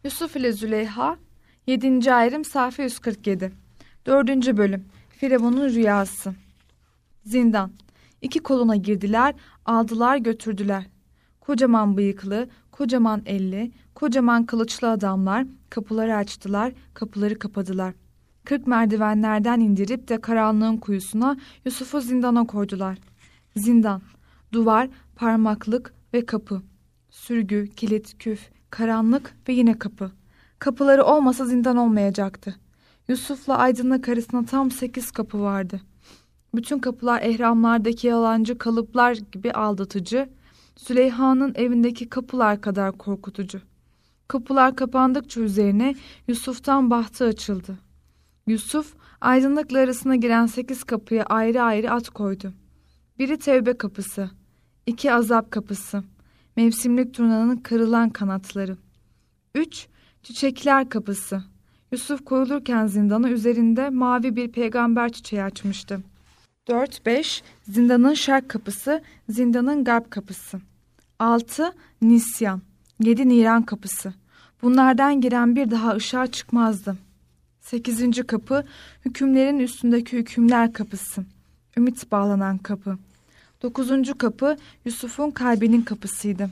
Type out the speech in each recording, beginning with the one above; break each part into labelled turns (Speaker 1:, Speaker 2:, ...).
Speaker 1: Yusuf ile Züleyha 7. ayrım sayfa 147 4. bölüm Firavun'un rüyası. Zindan. 2 koluna girdiler, aldılar götürdüler. Kocaman bıyıklı, kocaman elli, kocaman kılıçlı adamlar kapıları açtılar, kapıları kapadılar. 40 merdivenlerden indirip de karanlığın kuyusuna Yusuf'u zindana koydular. Zindan. Duvar, parmaklık ve kapı. Sürgü, kilit, küf, karanlık ve yine kapı. Kapıları olmasa zindan olmayacaktı. Yusuf'la aydınlık arasında tam 8 kapı vardı. Bütün kapılar ehramlardaki yalancı kalıplar gibi aldatıcı, Züleyha'nın evindeki kapılar kadar korkutucu. Kapılar kapandıkça üzerine Yusuf'tan bahtı açıldı. Yusuf, aydınlıkla arasına giren 8 kapıya ayrı ayrı at koydu. Biri tevbe kapısı, 2 azap kapısı, mevsimlik turnanın kırılan kanatları. 3 çiçekler kapısı. Yusuf koyulurken zindana üzerinde mavi bir peygamber çiçeği açmıştı. 4-5 zindanın şark kapısı, zindanın garp kapısı. 6 nisyan, 7 niran kapısı. Bunlardan giren bir daha ışığa çıkmazdı. 8. kapı hükümlerin üstündeki hükümler kapısı. Ümit bağlanan kapı. 9. kapı Yusuf'un kalbinin kapısıydı.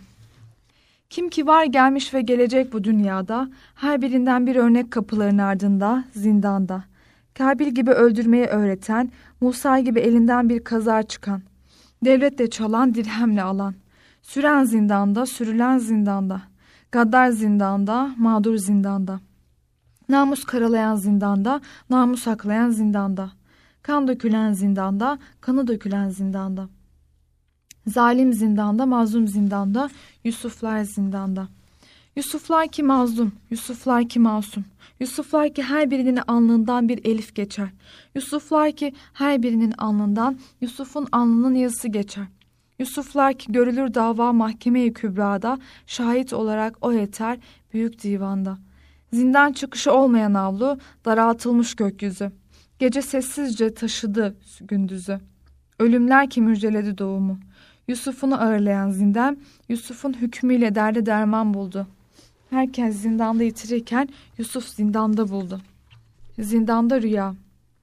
Speaker 1: Kim ki var gelmiş ve gelecek bu dünyada, her birinden bir örnek kapıların ardında, zindanda. Kabil gibi öldürmeyi öğreten, Musa gibi elinden bir kazar çıkan, devletle çalan, dirhemle alan, süren zindanda, sürülen zindanda, gaddar zindanda, mağdur zindanda, namus karalayan zindanda, namus haklayan zindanda, kan dökülen zindanda, kanı dökülen zindanda. Zalim zindanda, mazlum zindanda, Yusuflar zindanda. Yusuflar ki mazlum, Yusuflar ki masum. Yusuflar ki her birinin alnından bir elif geçer. Yusuflar ki her birinin alnından Yusuf'un alnının yazısı geçer. Yusuflar ki görülür dava mahkeme-i kübrada, şahit olarak o yeter büyük divanda. Zindan çıkışı olmayan avlu, daraltılmış gökyüzü. Gece sessizce taşıdı gündüzü. Ölümler ki müjdeledi doğumu. Yusuf'unu ağırlayan zindan, Yusuf'un hükmüyle derde derman buldu. Herkes zindanda yitirirken Yusuf zindanda buldu. Zindanda rüya.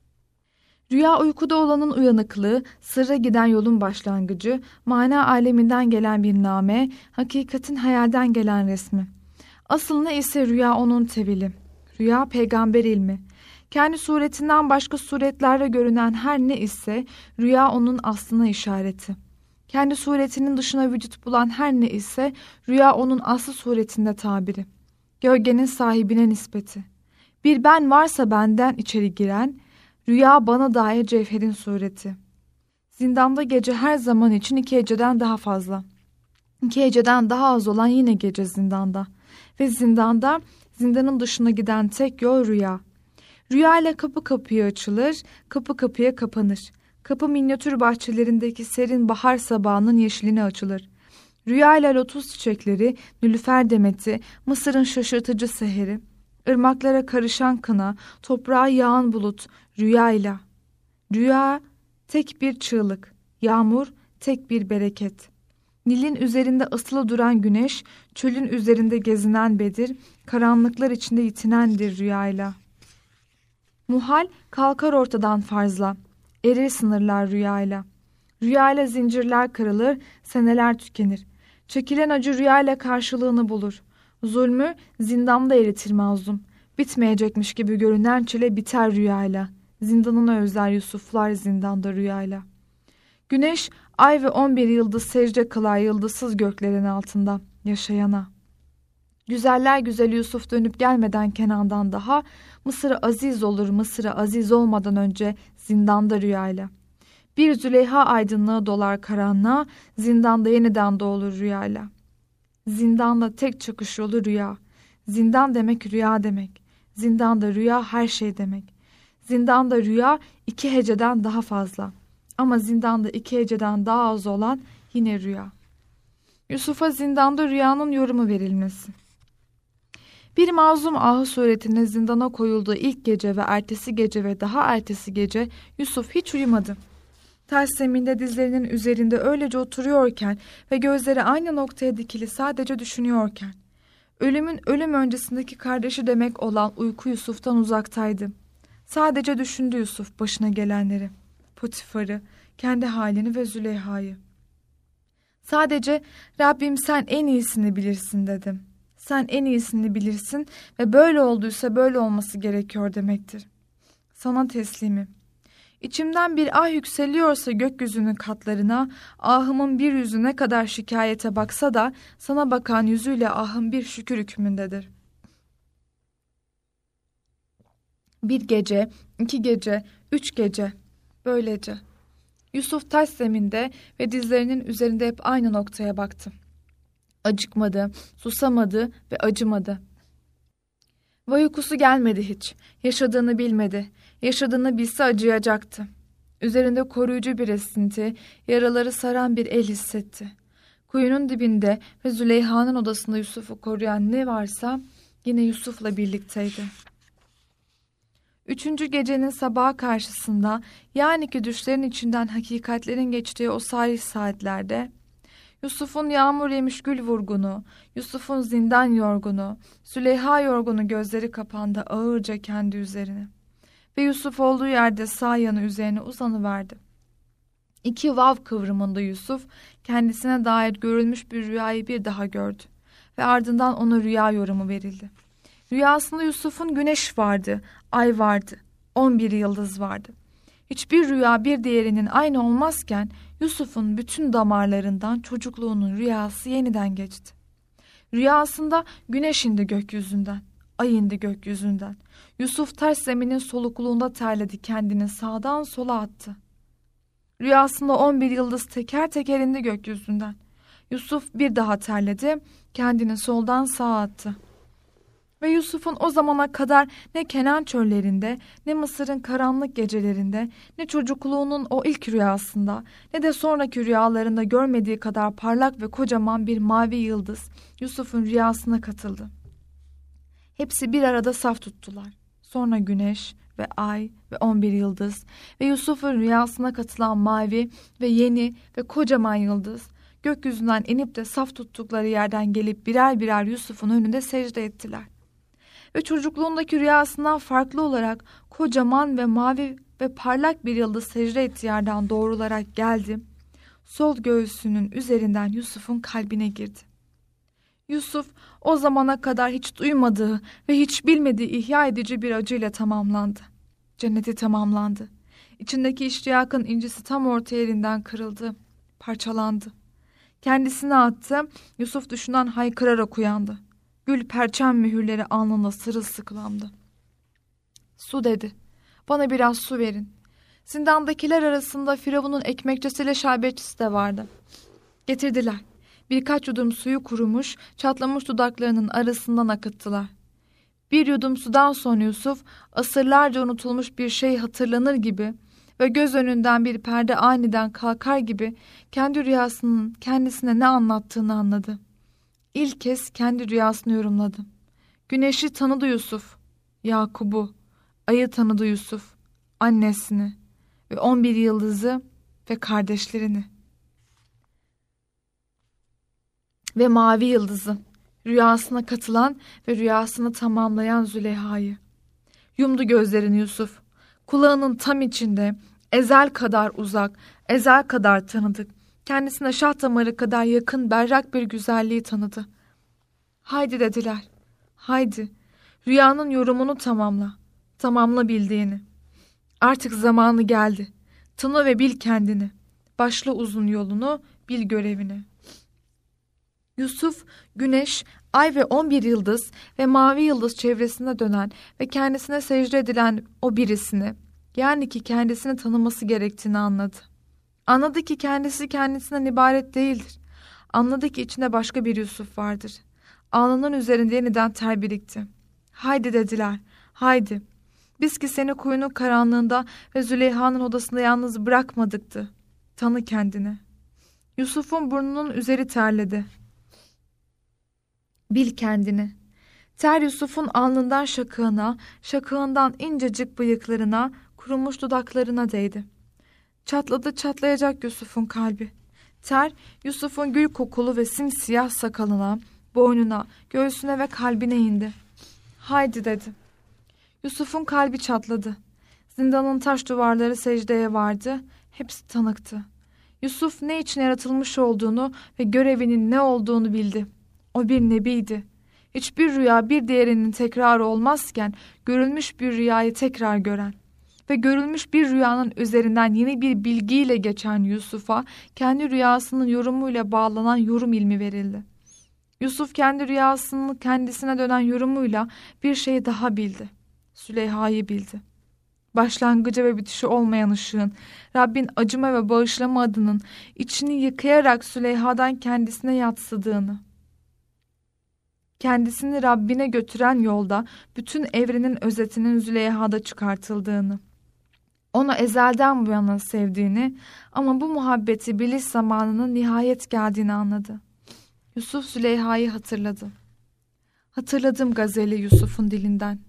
Speaker 1: Rüya uykuda olanın uyanıklığı, sırra giden yolun başlangıcı, mana aleminden gelen bir name, hakikatin hayalden gelen resmi. Aslında ise rüya onun tevili. Rüya peygamber ilmi. Kendi suretinden başka suretlerde görünen her ne ise rüya onun aslına işareti. Kendi suretinin dışına vücut bulan her ne ise rüya onun aslı suretinde tabiri. Gölgenin sahibine nispeti. Bir ben varsa benden içeri giren, rüya bana dair cevherin sureti. Zindanda gece her zaman için 2 heceden daha fazla. 2 heceden daha az olan yine gece zindanda. Ve zindanda zindanın dışına giden tek yol rüya. Rüya ile kapı kapıya açılır, kapı kapıya kapanır. Kapı minyatür bahçelerindeki serin bahar sabahının yeşiline açılır. Rüya ile lotus çiçekleri, nilüfer demeti, Mısır'ın şaşırtıcı seheri, ırmaklara karışan kına, toprağa yağan bulut, rüyayla. Rüya tek bir çığlık, yağmur tek bir bereket. Nil'in üzerinde asılı duran güneş, çölün üzerinde gezinen Bedir, karanlıklar içinde yitinendir rüyayla. Muhal kalkar ortadan farzla, erir sınırlar rüyayla. Rüyayla zincirler kırılır, seneler tükenir. Çekilen acı rüyayla karşılığını bulur. Zulmü zindanda eritir mazlum. Bitmeyecekmiş gibi görünen çile biter rüyayla. Zindanına özler Yusuflar zindanda rüyayla. Güneş, ay ve 11 yıldız secde kılar yıldızsız göklerin altında yaşayana. Güzeller güzeli Yusuf dönüp gelmeden Kenan'dan daha Mısır'a aziz olur Mısır'a aziz olmadan önce zindanda rüyayla. Bir Züleyha aydınlığı dolar karanlığa, zindanda yeniden doğulur rüyayla. Zindanda tek çıkış yolu rüya. Zindan demek rüya demek. Zindanda rüya her şey demek. Zindanda rüya 2 heceden daha fazla. Ama zindanda 2 heceden daha az olan yine rüya. Yusuf'a zindanda rüyanın yorumu verilmesi. Bir mazlum ahı suretine zindana koyulduğu ilk gece ve ertesi gece ve daha ertesi gece Yusuf hiç uyumadı. Ters zeminde dizlerinin üzerinde öylece oturuyorken ve gözleri aynı noktaya dikili sadece düşünüyorken, Ölümün ölüm öncesindeki kardeşi demek olan uyku Yusuf'tan uzaktaydı. Sadece düşündü Yusuf başına gelenleri, Potifar'ı, kendi halini ve Züleyha'yı. Sadece Rabbim sen en iyisini bilirsin dedim. Sen en iyisini bilirsin ve böyle olduysa böyle olması gerekiyor demektir. Sana teslimim. İçimden bir ah yükseliyorsa gökyüzünün katlarına, ahımın bir yüzü ne kadar şikayete baksa da sana bakan yüzüyle ahım bir şükür hükmündedir. Bir gece, 2 gece, 3 gece, böylece. Yusuf taş zeminde ve dizlerinin üzerinde hep aynı noktaya baktı. Acıkmadı, susamadı ve acımadı. Ve uykusu gelmedi hiç. Yaşadığını bilmedi. Yaşadığını bilse acıyacaktı. Üzerinde koruyucu bir esinti, yaraları saran bir el hissetti. Kuyunun dibinde ve Züleyha'nın odasında Yusuf'u koruyan ne varsa yine Yusuf'la birlikteydi. 3. gecenin sabaha karşısında, yani ki düşlerin içinden hakikatlerin geçtiği o salih saatlerde, Yusuf'un yağmur yemiş gül vurgunu, Yusuf'un zindan yorgunu, Züleyha yorgunu gözleri kapandı ağırca kendi üzerine. Ve Yusuf olduğu yerde sağ yanı üzerine uzanıverdi. 2 vav kıvrımında Yusuf kendisine dair görülmüş bir rüyayı bir daha gördü. Ve ardından ona rüya yorumu verildi. Rüyasında Yusuf'un güneş vardı, ay vardı, 11 yıldız vardı. Hiçbir rüya bir diğerinin aynı olmazken Yusuf'un bütün damarlarından çocukluğunun rüyası yeniden geçti. Rüyasında güneş indi gökyüzünden, ay indi gökyüzünden. Yusuf ters zeminin solukluğunda terledi, kendini sağdan sola attı. Rüyasında 11 yıldız teker teker indi gökyüzünden. Yusuf bir daha terledi, kendini soldan sağa attı. Ve Yusuf'un o zamana kadar ne Kenan çöllerinde, ne Mısır'ın karanlık gecelerinde, ne çocukluğunun o ilk rüyasında, ne de sonraki rüyalarında görmediği kadar parlak ve kocaman bir mavi yıldız Yusuf'un rüyasına katıldı. Hepsi bir arada saf tuttular. Sonra güneş ve ay ve 11 yıldız ve Yusuf'un rüyasına katılan mavi ve yeni ve kocaman yıldız gökyüzünden inip de saf tuttukları yerden gelip birer birer Yusuf'un önünde secde ettiler. Ve çocukluğundaki rüyasından farklı olarak kocaman ve mavi ve parlak bir yıldız secde ettiği yerden doğrularak geldi. Sol göğsünün üzerinden Yusuf'un kalbine girdi. Yusuf o zamana kadar hiç duymadığı ve hiç bilmediği ihya edici bir acıyla tamamlandı. Cenneti tamamlandı. İçindeki iştiyakın incisi tam orta yerinden kırıldı, parçalandı. Kendisine attı, Yusuf düşünen haykırarak uyandı. Gül perçem mühürleri alnında sırılsıklamdı. Su dedi. Bana biraz su verin. Zindandakiler arasında Firavun'un ekmekçisiyle şerbetçisi de vardı. Getirdiler. Birkaç yudum suyu kurumuş, çatlamış dudaklarının arasından akıttılar. Bir yudum sudan sonra Yusuf, asırlarca unutulmuş bir şey hatırlanır gibi ve göz önünden bir perde aniden kalkar gibi kendi rüyasının kendisine ne anlattığını anladı. İlk kez kendi rüyasını yorumladı. Güneşi tanıdı Yusuf, Yakub'u, ayı tanıdı Yusuf, annesini ve 11 yıldızı ve kardeşlerini. Ve mavi yıldızı, rüyasına katılan ve rüyasını tamamlayan Züleyha'yı. Yumdu gözlerini Yusuf, kulağının tam içinde, ezel kadar uzak, ezel kadar tanıdık, kendisine şah damarı kadar yakın berrak bir güzelliği tanıdı. Haydi dediler, haydi, rüyanın yorumunu tamamla, tamamla bildiğini. Artık zamanı geldi, tanı ve bil kendini, başla uzun yolunu, bil görevini. Yusuf, güneş, ay ve 11 yıldız ve mavi yıldız çevresinde dönen ve kendisine secde edilen o birisini, yani ki kendisini tanıması gerektiğini anladı. Anladı ki kendisi kendisinden ibaret değildir. Anladı ki içinde başka bir Yusuf vardır. Alnının üzerinde yeniden ter birikti. Haydi dediler, haydi. Biz ki seni kuyunun karanlığında ve Züleyha'nın odasında yalnız bırakmadıktı. Tanı kendini. Yusuf'un burnunun üzeri terledi. Bil kendini. Ter Yusuf'un alnından şakığına, şakığından incecik bıyıklarına, kurumuş dudaklarına değdi. Çatladı çatlayacak Yusuf'un kalbi. Ter Yusuf'un gül kokulu ve simsiyah sakalına, boynuna, göğsüne ve kalbine indi. Haydi dedi. Yusuf'un kalbi çatladı. Zindanın taş duvarları secdeye vardı. Hepsi tanıktı. Yusuf ne için yaratılmış olduğunu ve görevinin ne olduğunu bildi. O bir nebiydi. Hiçbir rüya bir diğerinin tekrarı olmazken görülmüş bir rüyayı tekrar gören ve görülmüş bir rüyanın üzerinden yeni bir bilgiyle geçen Yusuf'a kendi rüyasının yorumuyla bağlanan yorum ilmi verildi. Yusuf kendi rüyasının kendisine dönen yorumuyla bir şey daha bildi. Süleyha'yı bildi. Başlangıcı ve bitişi olmayan ışığın, Rabbin acıma ve bağışlama adının içini yıkayarak Süleyha'dan kendisine yatsıdığını, kendisini Rabbine götüren yolda bütün evrenin özetinin Züleyha'da çıkartıldığını, onu ezelden bu yana sevdiğini ama bu muhabbeti biliş zamanının nihayet geldiğini anladı. Yusuf Züleyha'yı hatırladı. Hatırladım gazeli Yusuf'un dilinden.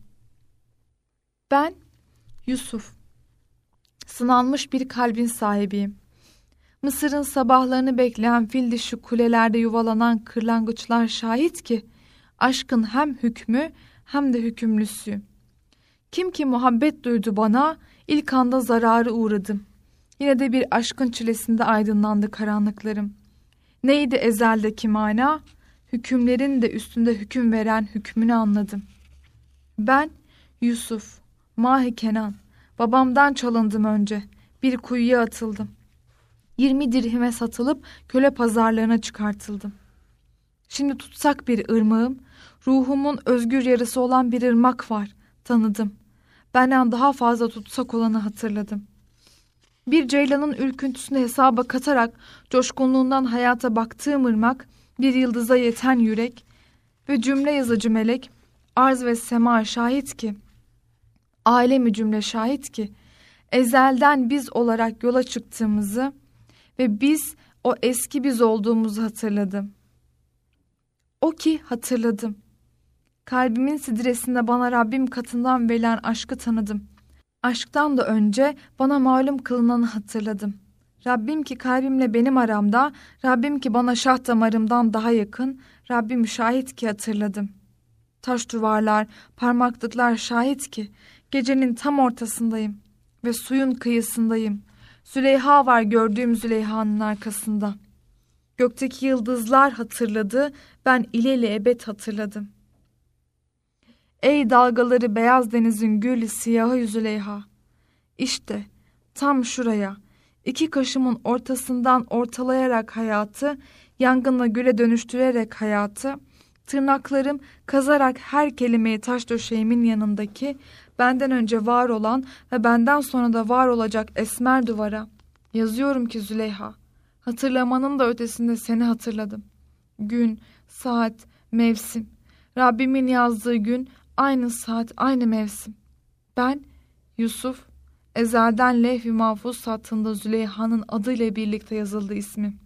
Speaker 1: Ben Yusuf, sınanmış bir kalbin sahibiyim. Mısır'ın sabahlarını bekleyen fil dişi kulelerde yuvalanan kırlangıçlar şahit ki, aşkın hem hükmü hem de hükümlüsü. Kim ki muhabbet duydu bana, ilk anda zararı uğradım. Yine de bir aşkın çilesinde aydınlandı karanlıklarım. Neydi ezeldeki mana? Hükümlerin de üstünde hüküm veren hükmünü anladım. Ben Yusuf, Mahi Kenan, babamdan çalındım önce, bir kuyuya atıldım. 20 dirhime satılıp köle pazarlığına çıkartıldım. Şimdi tutsak bir ırmağım, ruhumun özgür yarısı olan bir ırmak var, tanıdım. Benden daha fazla tutsak olanı hatırladım. Bir ceylanın ürküntüsünü hesaba katarak coşkunluğundan hayata baktığım ırmak, bir yıldıza yeten yürek ve cümle yazıcı melek, arz ve sema şahit ki, alemi cümle şahit ki, ezelden biz olarak yola çıktığımızı ve biz o eski biz olduğumuzu hatırladım. O ki hatırladım. Kalbimin sidresinde bana Rabbim katından verilen aşkı tanıdım. Aşktan da önce bana malum kılınanı hatırladım. Rabbim ki kalbimle benim aramda, Rabbim ki bana şah damarımdan daha yakın, Rabbim şahit ki hatırladım. Taş duvarlar, parmaklıklar şahit ki, gecenin tam ortasındayım ve suyun kıyısındayım. Züleyha var gördüğüm Züleyha'nın arkasında. Gökteki yıldızlar hatırladı, ben ile ebed hatırladım. Ey dalgaları beyaz denizin gül siyahı Züleyha! İşte tam şuraya, iki kaşımın ortasından ortalayarak hayatı, yangınla güle dönüştürerek hayatı, tırnaklarım kazarak her kelimeyi taş döşeğimin yanındaki, benden önce var olan ve benden sonra da var olacak esmer duvara yazıyorum ki Züleyha, hatırlamanın da ötesinde seni hatırladım. Gün, saat, mevsim, Rabbimin yazdığı gün, aynı saat, aynı mevsim. Ben Yusuf, ezelden levh-i mahfuz satında Züleyha'nın adıyla birlikte yazıldı ismim.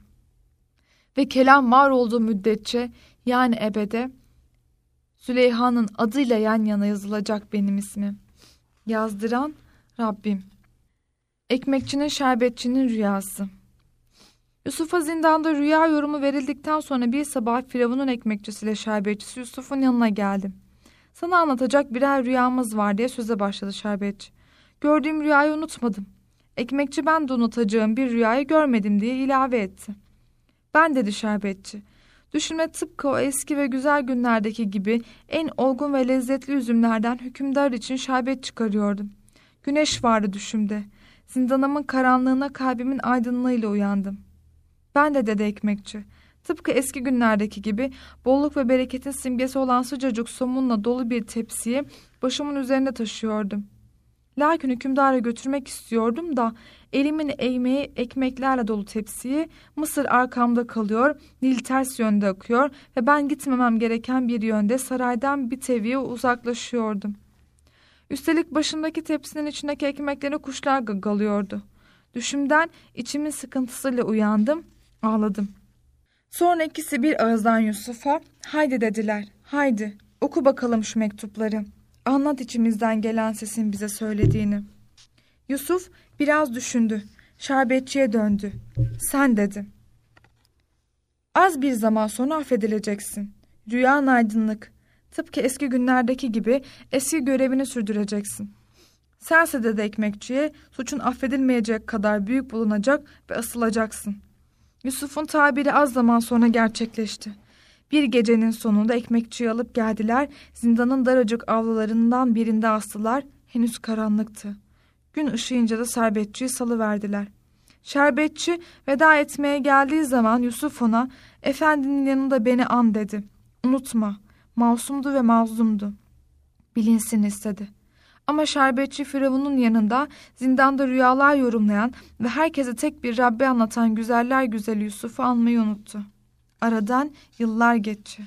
Speaker 1: Ve kelam var olduğu müddetçe, yani ebede, Züleyha'nın adıyla yan yana yazılacak benim ismim. Yazdıran Rabbim. Ekmekçinin şerbetçinin rüyası. Yusuf'a zindanda rüya yorumu verildikten sonra bir sabah Firavun'un ekmekçisiyle şerbetçisi Yusuf'un yanına geldi. Sana anlatacak birer rüyamız var diye söze başladı şerbetçi. Gördüğüm rüyayı unutmadım. Ekmekçi ben de unutacağım bir rüyayı görmedim diye ilave etti. Ben dedi şerbetçi. Düşünme tıpkı o eski ve güzel günlerdeki gibi en olgun ve lezzetli üzümlerden hükümdar için şerbet çıkarıyordum. Güneş vardı düşümde. Zindanımın karanlığına kalbimin aydınlığıyla uyandım. Ben de dedi ekmekçi. Tıpkı eski günlerdeki gibi bolluk ve bereketin simgesi olan sıcacık somunla dolu bir tepsiyi başımın üzerinde taşıyordum. Lakin hükümdara götürmek istiyordum da elimin eğmeği ekmeklerle dolu tepsiyi, Mısır arkamda kalıyor, Nil ters yönde akıyor ve ben gitmemem gereken bir yönde saraydan bir teviye uzaklaşıyordum. Üstelik başımdaki tepsinin içindeki ekmekleri kuşlar gagalıyordu. Düşümden içimin sıkıntısıyla uyandım, ağladım. Sonra ikisi bir ağızdan Yusuf'a, haydi dediler, haydi oku bakalım şu mektupları. Anlat içimizden gelen sesin bize söylediğini. Yusuf biraz düşündü, şerbetçiye döndü. Sen dedi. Az bir zaman sonra affedileceksin. Rüyan aydınlık. Tıpkı eski günlerdeki gibi eski görevini sürdüreceksin. Sense de ekmekçiye suçun affedilmeyecek kadar büyük bulunacak ve asılacaksın. Yusuf'un tabiri az zaman sonra gerçekleşti. Bir gecenin sonunda ekmekçiyi alıp geldiler, zindanın daracık avlularından birinde astılar, henüz karanlıktı. Gün ışıyınca da şerbetçiyi salıverdiler. Şerbetçi veda etmeye geldiği zaman Yusuf ona, "Efendinin yanında beni an" dedi. "Unutma, masumdu ve mazlumdu. Bilinsin" istedi. Ama şerbetçi Firavun'un yanında zindanda rüyalar yorumlayan ve herkese tek bir Rabbi anlatan güzeller güzeli Yusuf'u anmayı unuttu. Aradan yıllar geçti.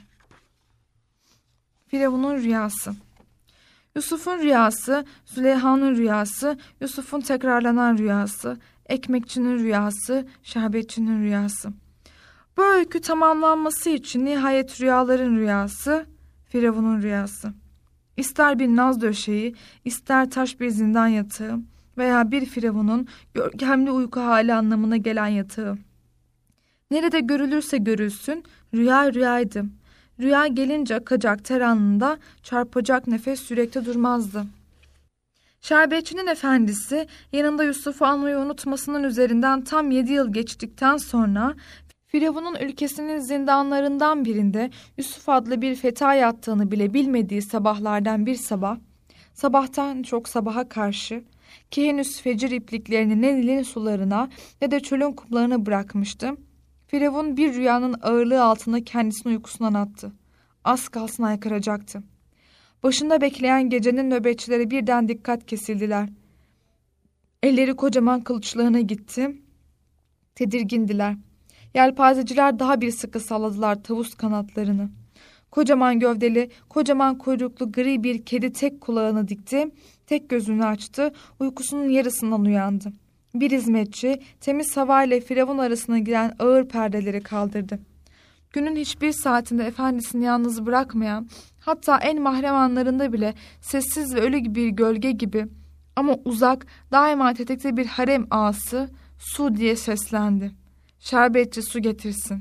Speaker 1: Firavun'un rüyası. Yusuf'un rüyası, Züleyha'nın rüyası, Yusuf'un tekrarlanan rüyası, ekmekçinin rüyası, şerbetçinin rüyası. Bu öykü tamamlanması için nihayet rüyaların rüyası, Firavun'un rüyası. İster bir naz döşeği, ister taş bir zindan yatağı veya bir Firavun'un görkemli uyku hali anlamına gelen yatağı. Nerede görülürse görülsün rüya rüyaydı. Rüya gelince akacak ter anında, çarpacak nefes yürekte durmazdı. Şerbetçinin efendisi yanında Yusuf'u almayı unutmasının üzerinden tam 7 yıl geçtikten sonra Firavun'un ülkesinin zindanlarından birinde Yusuf adlı bir feta yattığını bile bilmediği sabahlardan bir sabah, sabahtan çok sabaha karşı ki henüz fecir ipliklerini ne Nil'in sularına ne de çölün kumlarına bırakmıştı, Firavun bir rüyanın ağırlığı altında kendisini uykusundan attı. Az kalsın haykıracaktı. Başında bekleyen gecenin nöbetçileri birden dikkat kesildiler. Elleri kocaman kılıçlarına gitti. Tedirgindiler. Yelpazeciler daha bir sıkı salladılar tavus kanatlarını. Kocaman gövdeli, kocaman kuyruklu gri bir kedi tek kulağını dikti, tek gözünü açtı, uykusunun yarısından uyandı. Bir hizmetçi temiz havayla Firavun arasına giren ağır perdeleri kaldırdı. Günün hiçbir saatinde efendisini yalnız bırakmayan, hatta en mahrem anlarında bile sessiz ve ölü gibi bir gölge gibi ama uzak, daima tetikte bir harem ağası su diye seslendi. Şerbetçi su getirsin.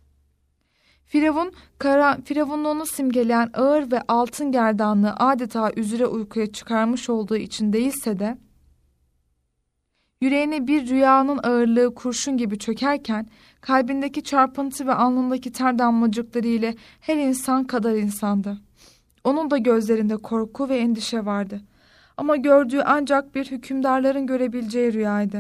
Speaker 1: Firavunluğunu simgeleyen ağır ve altın gerdanlığı adeta üzüre uykuya çıkarmış olduğu için değilse de, yüreğine bir rüyanın ağırlığı kurşun gibi çökerken, kalbindeki çarpıntı ve alnındaki ter damlacıkları ile her insan kadar insandı. Onun da gözlerinde korku ve endişe vardı. Ama gördüğü ancak bir hükümdarların görebileceği rüyaydı.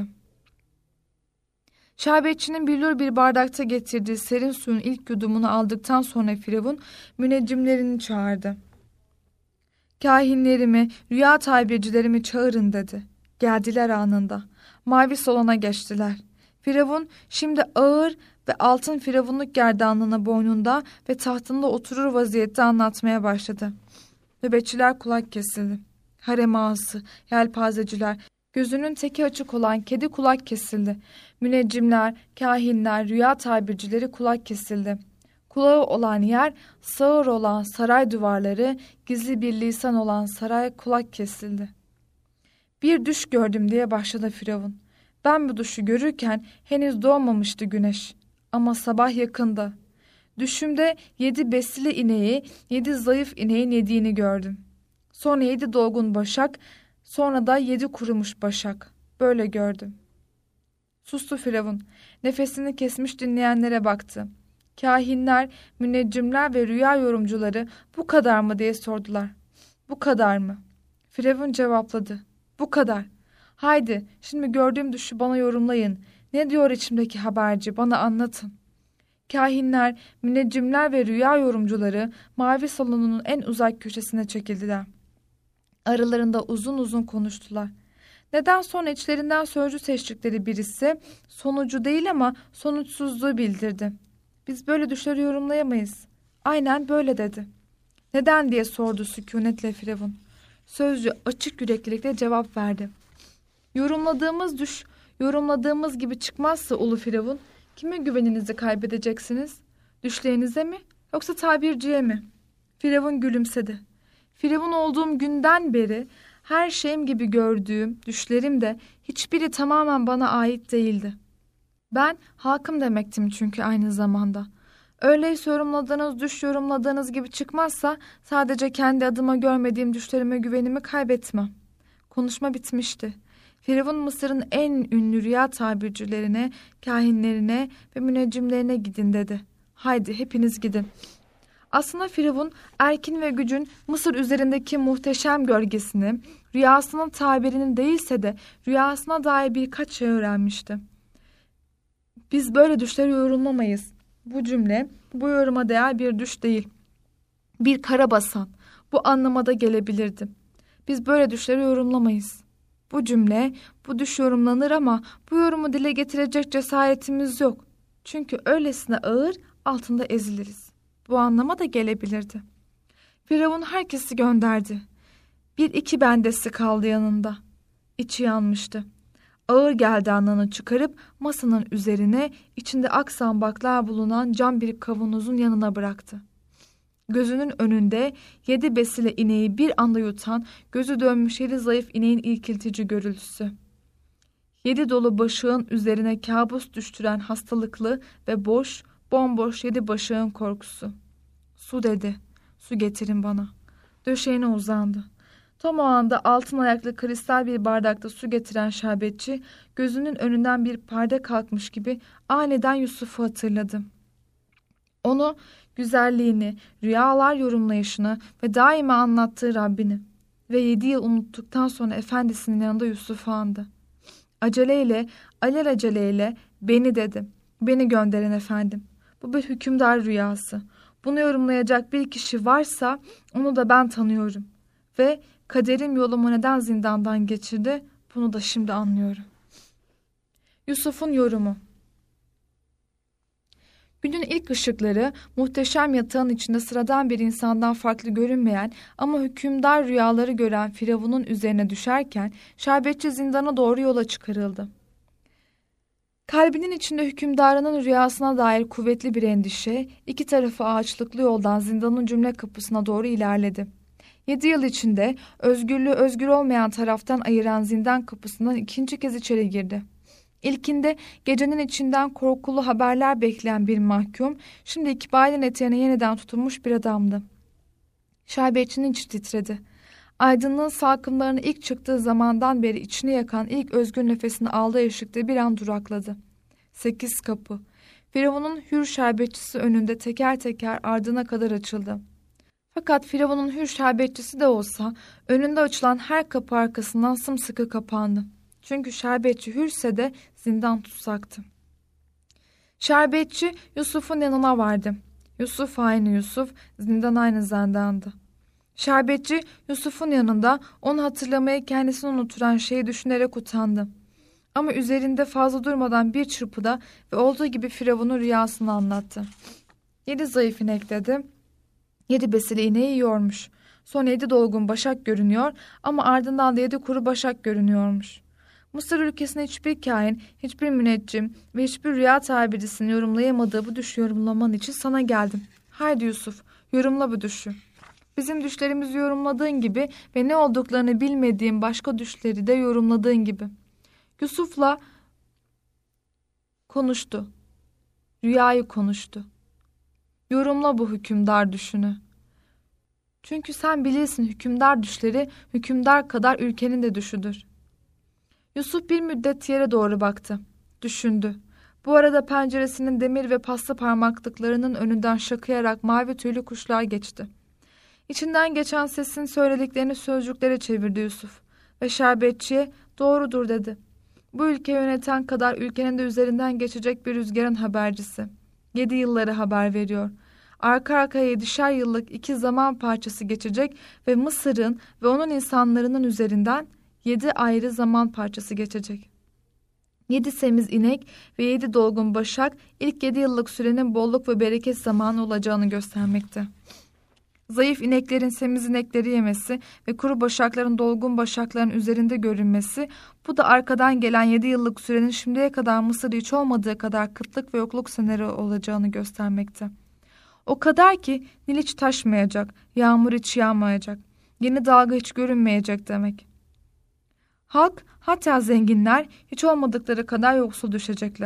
Speaker 1: Şerbetçinin billur bir bardakta getirdiği serin suyun ilk yudumunu aldıktan sonra Firavun müneccimlerini çağırdı. "Kahinlerimi, rüya tabircilerimi çağırın" dedi. Geldiler anında. Mavi salona geçtiler. Firavun şimdi ağır ve altın firavunluk gerdanlığını boynunda ve tahtında oturur vaziyette anlatmaya başladı. Nöbetçiler kulak kesildi. Harem ağası, yelpazeciler, gözünün teki açık olan kedi kulak kesildi. Müneccimler, kahinler, rüya tabircileri kulak kesildi. Kulağı olan yer, sağır olan saray duvarları, gizli bir lisan olan saray kulak kesildi. "Bir düş gördüm" diye başladı Firavun. "Ben bu düşü görürken henüz doğmamıştı güneş. Ama sabah yakında. Düşümde 7 besili ineği, 7 zayıf ineğin yediğini gördüm. Sonra 7 dolgun başak, sonra da 7 kurumuş başak. Böyle gördüm." Sustu Firavun. Nefesini kesmiş dinleyenlere baktı. Kahinler, müneccimler ve rüya yorumcuları "Bu kadar mı?" diye sordular. "Bu kadar mı?" Firavun cevapladı. "Bu kadar. Haydi şimdi gördüğüm düşü bana yorumlayın. Ne diyor içimdeki haberci, bana anlatın." Kahinler, müneccimler ve rüya yorumcuları mavi salonunun en uzak köşesine çekildiler. Aralarında uzun uzun konuştular. Neden sonra içlerinden sözcü seçtikleri birisi sonucu değil ama sonuçsuzluğu bildirdi. "Biz böyle düşleri yorumlayamayız." "Aynen böyle" dedi. "Neden?" diye sordu sükunetle Firavun. Sözcü açık yüreklilikle cevap verdi. "Yorumladığımız düş, yorumladığımız gibi çıkmazsa Ulu Firavun, kime güveninizi kaybedeceksiniz? Düşlerinize mi, yoksa tabirciye mi?" Firavun gülümsedi. "Firavun olduğum günden beri her şeyim gibi gördüğüm düşlerim de hiçbiri tamamen bana ait değildi. Ben halkım demektim çünkü aynı zamanda. Öyleyse yorumladığınız düş yorumladığınız gibi çıkmazsa sadece kendi adıma görmediğim düşlerime güvenimi kaybetmem. Konuşma bitmişti. Firavun Mısır'ın en ünlü rüya tabircilerine, kahinlerine ve müneccimlerine gidin dedi. Haydi hepiniz gidin. Aslında Firavun erkin ve gücün Mısır üzerindeki muhteşem gölgesini, rüyasının tabirini değilse de rüyasına dair birkaç şey öğrenmişti. Biz böyle düşleri yorumlamayız. Bu cümle bu yoruma değer bir düş değil. Bir karabasan. Bu anlamada gelebilirdi. Biz böyle düşleri yorumlamayız. Bu cümle, bu düş yorumlanır ama bu yorumu dile getirecek cesaretimiz yok. Çünkü öylesine ağır, altında eziliriz. Bu anlama da gelebilirdi. Firavun herkesi gönderdi. Bir iki bendesi kaldı yanında. İçi yanmıştı. Ağır gerdanlığını çıkarıp masanın üzerine içinde aksambaktlar bulunan cam bir kavanozun yanına bıraktı. Gözünün önünde 7 besile ineği bir anda yutan, gözü dönmüş 7 zayıf ineğin irkiltici görüntüsü. 7 dolu başağın üzerine kabus düştüren hastalıklı ve bomboş 7 başağın korkusu. Su dedi, su getirin bana. Döşeğine uzandı. Tam o anda altın ayaklı kristal bir bardakta su getiren şerbetçi gözünün önünden bir perde kalkmış gibi aniden Yusuf'u hatırladı. Onu, güzelliğini, rüyalar yorumlayışını ve daima anlattığı Rabbini ve 7 yıl unuttuktan sonra efendisinin yanında Yusuf'u andı. Alelaceleyle beni dedi. Beni gönderin efendim. Bu bir hükümdar rüyası. Bunu yorumlayacak bir kişi varsa onu da ben tanıyorum. Ve kaderim yolumu neden zindandan geçirdi bunu da şimdi anlıyorum. Yusuf'un yorumu. Günün ilk ışıkları muhteşem yatağın içinde sıradan bir insandan farklı görünmeyen ama hükümdar rüyaları gören Firavun'un üzerine düşerken şerbetçi zindana doğru yola çıkarıldı. Kalbinin içinde hükümdarının rüyasına dair kuvvetli bir endişe, iki tarafı ağaçlıklı yoldan zindanın cümle kapısına doğru ilerledi. 7 yıl içinde özgürlüğü özgür olmayan taraftan ayıran zindan kapısından ikinci kez içeri girdi. İlkinde gecenin içinden korkulu haberler bekleyen bir mahkum, şimdi ikbalin eteğine yeniden tutulmuş bir adamdı. Şerbetçinin içi titredi. Aydınlığın salkımlarını ilk çıktığı zamandan beri içini yakan ilk özgür nefesini aldığı ışıkta bir an durakladı. 8 kapı. Firavun'un hür şerbetçisi önünde teker teker ardına kadar açıldı. Fakat Firavun'un hür şerbetçisi de olsa önünde açılan her kapı arkasından sımsıkı kapandı. Çünkü şerbetçi hürse de zindan tutsaktı. Şerbetçi Yusuf'un yanına vardı. Yusuf aynı Yusuf, zindan aynı zindandı. Şerbetçi Yusuf'un yanında onu hatırlamayı kendisini unuturan şeyi düşünerek utandı. Ama üzerinde fazla durmadan bir çırpıda ve olduğu gibi Firavun'un rüyasını anlattı. 7 zayıf inek dedi. 7 besili ineği yiyormuş. Sonra 7 dolgun başak görünüyor ama ardından da 7 kuru başak görünüyormuş. Mısır ülkesinde hiçbir kahin, hiçbir müneccim ve hiçbir rüya tabircisinin yorumlayamadığı bu düşü yorumlaman için sana geldim. Haydi Yusuf, yorumla bu düşü. Bizim düşlerimizi yorumladığın gibi ve ne olduklarını bilmediğin başka düşleri de yorumladığın gibi. Yusuf'la konuştu. Rüyayı konuştu. Yorumla bu hükümdar düşünü. Çünkü sen bilirsin hükümdar düşleri hükümdar kadar ülkenin de düşüdür. Yusuf bir müddet yere doğru baktı. Düşündü. Bu arada penceresinin demir ve paslı parmaklıklarının önünden şakıyarak mavi tüylü kuşlar geçti. İçinden geçen sesin söylediklerini sözcüklere çevirdi Yusuf. Ve şerbetçiye doğrudur dedi. Bu ülkeyi yöneten kadar ülkenin de üzerinden geçecek bir rüzgarın habercisi. 7 yılları haber veriyor. Arka arkaya 7'şer yıllık 2 zaman parçası geçecek ve Mısır'ın ve onun insanlarının üzerinden 7 ayrı zaman parçası geçecek. 7 semiz inek ve 7 dolgun başak ilk 7 yıllık sürenin bolluk ve bereket zamanı olacağını göstermekte. Zayıf ineklerin semiz inekleri yemesi ve kuru başakların dolgun başakların üzerinde görünmesi, bu da arkadan gelen 7 yıllık sürenin şimdiye kadar Mısır'da hiç olmadığı kadar kıtlık ve yokluk seneleri olacağını göstermekte. O kadar ki Nil hiç taşmayacak, yağmur hiç yağmayacak, yeni dalga hiç görünmeyecek demek. Halk, hatta zenginler hiç olmadıkları kadar yoksul düşecekler.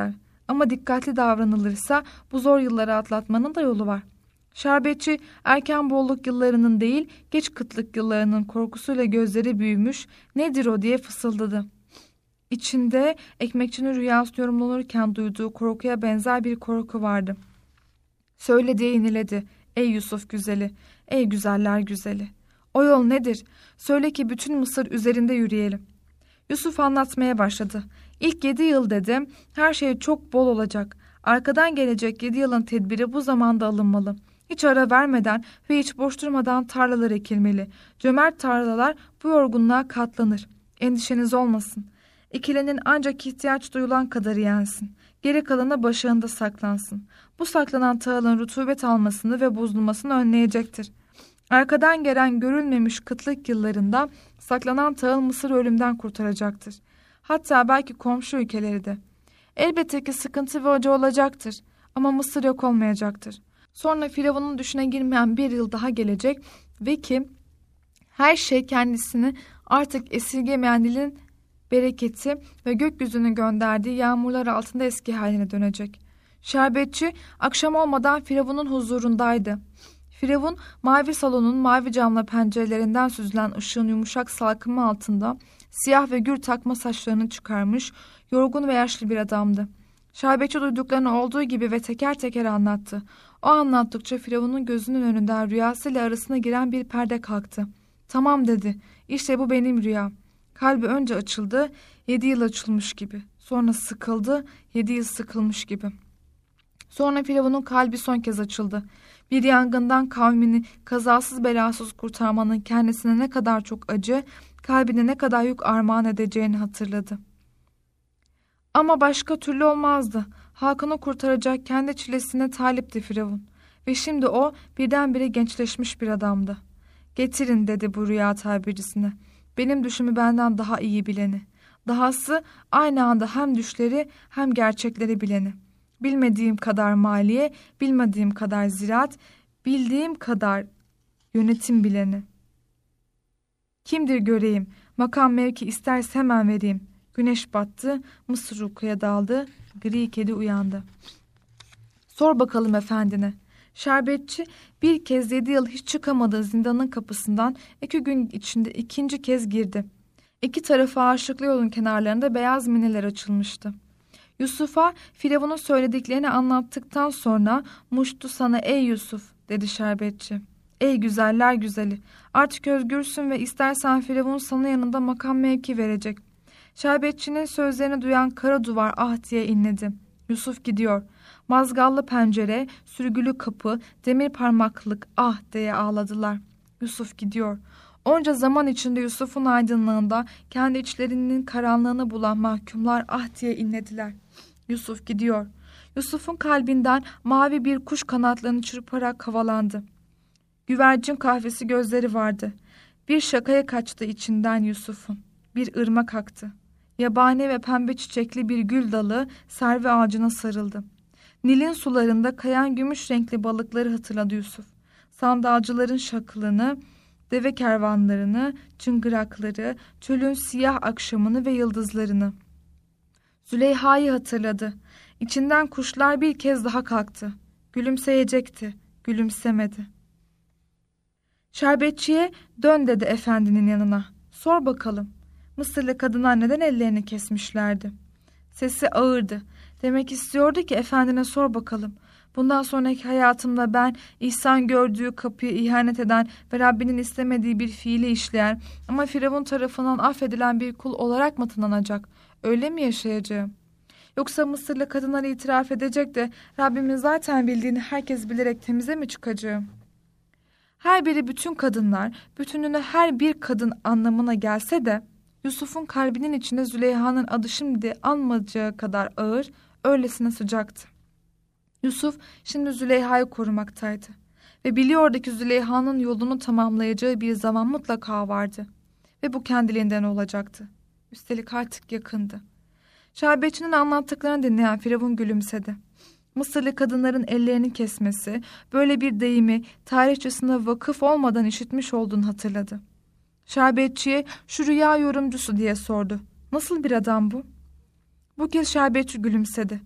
Speaker 1: Ama dikkatli davranılırsa bu zor yılları atlatmanın da yolu var. Şerbetçi erken bolluk yıllarının değil, geç kıtlık yıllarının korkusuyla gözleri büyümüş, "Nedir o?" diye fısıldadı. İçinde ekmekçinin rüyası yorumlanırken duyduğu korkuya benzer bir korku vardı. "Söyle" diye iniledi. "Ey Yusuf güzeli, ey güzeller güzeli. O yol nedir? Söyle ki bütün Mısır üzerinde yürüyelim." Yusuf anlatmaya başladı. "İlk 7 yıl" dedi, "her şey çok bol olacak. Arkadan gelecek 7 yılın tedbiri bu zamanda alınmalı. Hiç ara vermeden ve hiç boş durmadan tarlalar ekilmeli. Cömert tarlalar bu yorgunluğa katlanır. Endişeniz olmasın. Ekilenin ancak ihtiyaç duyulan kadarı yensin. Geri kalanı başağında saklansın. Bu saklanan tahılın rutubet almasını ve bozulmasını önleyecektir. Arkadan gelen görülmemiş kıtlık yıllarında saklanan tahıl Mısır ölümden kurtaracaktır. Hatta belki komşu ülkeleri de. Elbette ki sıkıntı ve acı olacaktır ama Mısır yok olmayacaktır. Sonra Firavun'un düşüne girmeyen bir yıl daha gelecek ve ki her şey kendisini artık esirgemeyen Nil'in bereketi ve gökyüzünün gönderdiği yağmurlar altında eski haline dönecek. Şerbetçi akşam olmadan Firavun'un huzurundaydı. Firavun mavi salonun mavi camlı pencerelerinden süzülen ışığın yumuşak salkımı altında siyah ve gür takma saçlarını çıkarmış, yorgun ve yaşlı bir adamdı. Şerbetçi duyduklarını olduğu gibi ve teker teker anlattı. O anlattıkça Firavun'un gözünün önünden rüyasıyla arasına giren bir perde kalktı. "Tamam" dedi. "İşte bu benim rüyam." Kalbi önce açıldı, 7 yıl açılmış gibi. Sonra sıkıldı, 7 yıl sıkılmış gibi. Sonra Firavun'un kalbi son kez açıldı. Bir yangından kavmini kazasız belasız kurtarmanın kendisine ne kadar çok acı, kalbine ne kadar yük armağan edeceğini hatırladı. Ama başka türlü olmazdı. Halkını kurtaracak kendi çilesine talipti Firavun. Ve şimdi o birdenbire gençleşmiş bir adamdı. "Getirin" dedi bu rüya tabircisine. "Benim düşümü benden daha iyi bileni. Dahası aynı anda hem düşleri hem gerçekleri bileni. Bilmediğim kadar maliye, bilmediğim kadar ziraat, bildiğim kadar yönetim bileni. Kimdir göreyim, makam mevki isterse hemen vereyim." Güneş battı, Mısır uykuya daldı, gri kedi uyandı. "Sor bakalım efendine." Şerbetçi bir kez 7 yıl hiç çıkamadığı zindanın kapısından 2 gün içinde 2. kez girdi. 2 tarafı ağaçlıklı yolun kenarlarında beyaz mineler açılmıştı. Yusuf'a Firavun'un söylediklerini anlattıktan sonra "Muştu sana ey Yusuf" dedi şerbetçi. "Ey güzeller güzeli, artık özgürsün ve istersen Firavun sana yanında makam mevki verecek." Şerbetçinin sözlerini duyan kara duvar "ah" diye inledi. Yusuf gidiyor. Mazgallı pencere, sürgülü kapı, demir parmaklık "ah" diye ağladılar. Yusuf gidiyor. Onca zaman içinde Yusuf'un aydınlığında kendi içlerinin karanlığını bulan mahkumlar "ah" diye inlediler. Yusuf gidiyor. Yusuf'un kalbinden mavi bir kuş kanatlarını çırparak havalandı. Güvercin kahvesi gözleri vardı. Bir şakaya kaçtı içinden Yusuf'un. Bir ırmak aktı. Yabani ve pembe çiçekli bir gül dalı servi ağacına sarıldı. Nil'in sularında kayan gümüş renkli balıkları hatırladı Yusuf. Sandalcıların şakılını, deve kervanlarını, çıngırakları, çölün siyah akşamını ve yıldızlarını. Züleyha'yı hatırladı. İçinden kuşlar bir kez daha kalktı. Gülümseyecekti, gülümsemedi. Şerbetçiye "Dön" dedi efendinin yanına. "Sor bakalım, Mısırlı kadınlar neden ellerini kesmişlerdi?" Sesi ağırdı. Demek istiyordu ki efendine "Sor bakalım. Bundan sonraki hayatımda ben ihsan gördüğü kapıya ihanet eden ve Rabbinin istemediği bir fiili işleyen ama Firavun tarafından affedilen bir kul olarak mı tanınacak? Öyle mi yaşayacağım? Yoksa Mısırlı kadınlar itiraf edecek de Rabbimin zaten bildiğini herkes bilerek temize mi çıkacağım?" Her biri bütün kadınlar, bütününe her bir kadın anlamına gelse de Yusuf'un kalbinin içinde Züleyha'nın adı şimdi anmayacağı kadar ağır, öylesine sıcaktı. Yusuf şimdi Züleyha'yı korumaktaydı ve biliyordu ki Züleyha'nın yolunu tamamlayacağı bir zaman mutlaka vardı ve bu kendiliğinden olacaktı. Üstelik artık yakındı. Şerbetçinin anlattıklarını dinleyen Firavun gülümsedi. Mısırlı kadınların ellerini kesmesi, böyle bir deyimi tarihçesine vakıf olmadan işitmiş olduğunu hatırladı. Şerbetçiye "Şu rüya yorumcusu" diye sordu. "Nasıl bir adam bu?" Bu kez şerbetçi gülümsedi.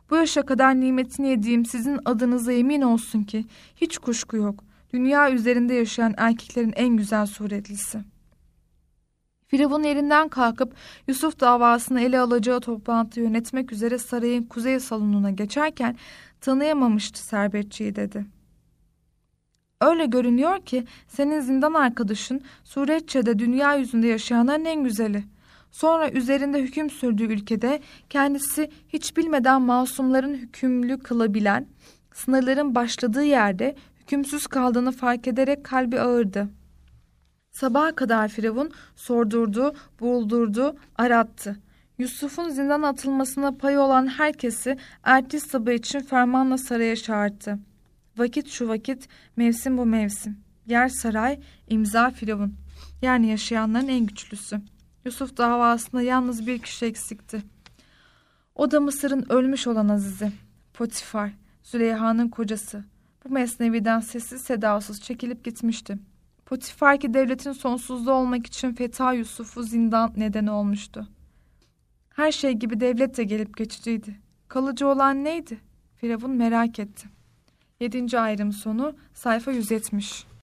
Speaker 1: Bu yaşa kadar nimetini yediğim sizin adınıza yemin olsun ki hiç kuşku yok. Dünya üzerinde yaşayan erkeklerin en güzel suretlisi. Firavun yerinden kalkıp Yusuf davasını ele alacağı toplantıyı yönetmek üzere sarayın kuzey salonuna geçerken tanıyamamıştı Serbestçiyi dedi. Öyle görünüyor ki senin zindan arkadaşın Suretçe'de dünya yüzünde yaşayanların en güzeli. Sonra üzerinde hüküm sürdüğü ülkede kendisi hiç bilmeden masumların hükümlü kılabilen, sınırların başladığı yerde hükümsüz kaldığını fark ederek kalbi ağırdı. Sabaha kadar Firavun sordurdu, buldurdu, arattı. Yusuf'un zindan atılmasına payı olan herkesi ertesi sabah için fermanla saraya çağırdı. Vakit şu vakit, mevsim bu mevsim. Yer saray, imza Firavun. Yani yaşayanların en güçlüsü. Yusuf davasında yalnız bir kişi eksikti. O da Mısır'ın ölmüş olan Azizi. Potifar, Züleyha'nın kocası. Bu mesneviden sessiz sedasız çekilip gitmişti. Potifar ki devletin sonsuzluğu olmak için Feta Yusuf'u zindan nedeni olmuştu. Her şey gibi devlet de gelip geçiciydi. Kalıcı olan neydi? Firavun merak etti. 7. ayrım sonu sayfa 170.